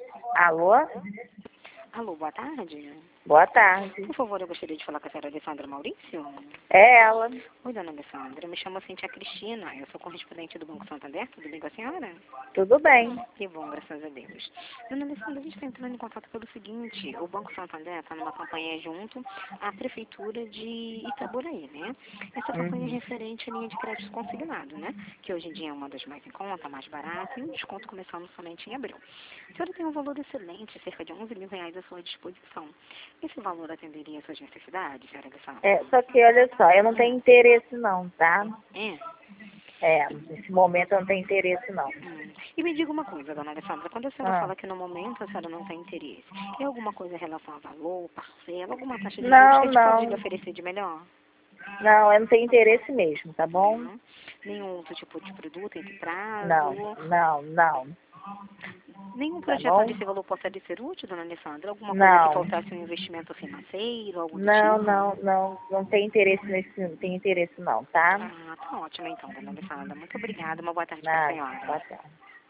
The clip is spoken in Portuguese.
Alô? Alô, boa tarde. Boa tarde. Por favor, eu gostaria de falar com a senhora Alessandra Maurício. É ela. Oi, dona Alessandra. Eu me chamo Cintia Cristina. Eu sou correspondente do Banco Santander. Tudo bem com a senhora? Tudo bem. Que bom, graças a Deus. Dona Alessandra, a gente está entrando em contato pelo seguinte. O Banco Santander está numa campanha junto à Prefeitura de Itaboraí, né? Essa campanha é referente à linha de crédito consignado, né? Que hoje em dia é uma das mais em conta, mais barata, e um desconto começando somente em abril. A senhora tem um valor excelente, cerca de 11 mil reais à sua disposição. Esse valor atenderia às suas necessidades, senhora Alessandra? Só que olha só, eu não tenho interesse não, tá? É? Nesse momento eu não tenho interesse não. E me diga uma coisa, dona Alessandra, quando a senhora Ah. fala que no momento a senhora não tem interesse, é alguma coisa em relação a valor, parcela, alguma taxa de juros Não, que a gente pode lhe não. oferecer de melhor? Não, eu não tenho interesse mesmo, tá bom? Não. Nenhum outro tipo de produto entre prazo? Não. Nenhum Tá projeto onde bom? esse valor possa lhe ser útil, dona Alessandra? Alguma coisa que Não. faltasse um investimento financeiro, algo do Não, tipo? não, não. Não tenho interesse não tenho interesse não, tá? Ah, tá ótimo então, dona Alessandra. Muito obrigada. Uma boa tarde para a Nada. senhora. Boa tarde.